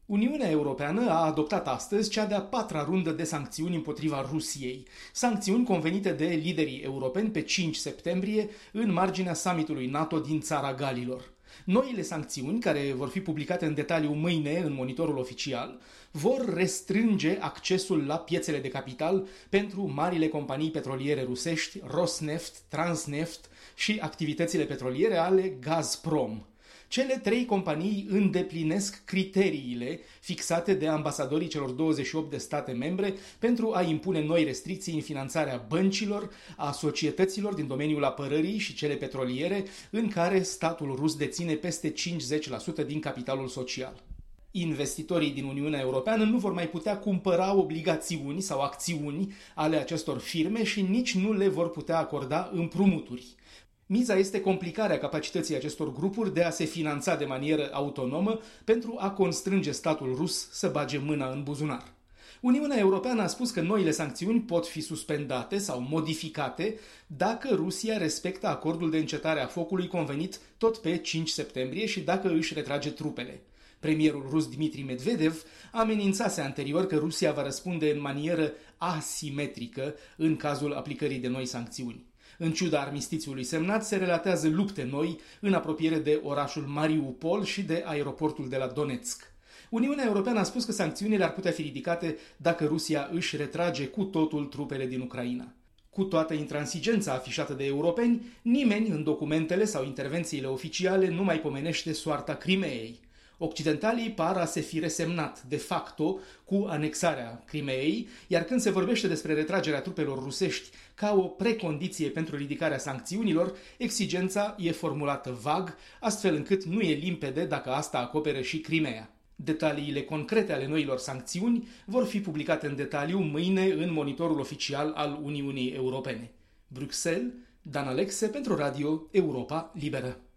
Uniunea Europeană a adoptat astăzi cea de-a patra rundă de sancțiuni împotriva Rusiei. Sancțiuni convenite de liderii europeni pe 5 septembrie în marginea summitului NATO din Țara Galilor. Noile sancțiuni, care vor fi publicate în detaliu mâine în monitorul oficial, vor restrânge accesul la piețele de capital pentru marile companii petroliere rusești, Rosneft, Transneft și activitățile petroliere ale Gazprom. Cele trei companii îndeplinesc criteriile fixate de ambasadorii celor 28 de state membre pentru a impune noi restricții în finanțarea băncilor, a societăților din domeniul apărării și cele petroliere, în care statul rus deține peste 50% din capitalul social. Investitorii din Uniunea Europeană nu vor mai putea cumpăra obligațiuni sau acțiuni ale acestor firme și nici nu le vor putea acorda împrumuturi. Miza este complicarea capacității acestor grupuri de a se finanța de manieră autonomă pentru a constrânge statul rus să bage mâna în buzunar. Uniunea Europeană a spus că noile sancțiuni pot fi suspendate sau modificate dacă Rusia respectă acordul de încetare a focului convenit tot pe 5 septembrie și dacă își retrage trupele. Premierul rus Dmitri Medvedev amenințase anterior că Rusia va răspunde în manieră asimetrică în cazul aplicării de noi sancțiuni. În ciuda armistițiului semnat, se relatează lupte noi în apropiere de orașul Mariupol și de aeroportul de la Donetsk. Uniunea Europeană a spus că sancțiunile ar putea fi ridicate dacă Rusia își retrage cu totul trupele din Ucraina. Cu toată intransigența afișată de europeni, nimeni în documentele sau intervențiile oficiale nu mai pomenește soarta Crimeei. Occidentalii par a se fi resemnat de facto cu anexarea Crimeei, iar când se vorbește despre retragerea trupelor rusești ca o precondiție pentru ridicarea sancțiunilor, exigența e formulată vag, astfel încât nu e limpede dacă asta acoperă și Crimeea. Detaliile concrete ale noilor sancțiuni vor fi publicate în detaliu mâine în monitorul oficial al Uniunii Europene. Bruxelles, Dan Alexe pentru Radio Europa Liberă.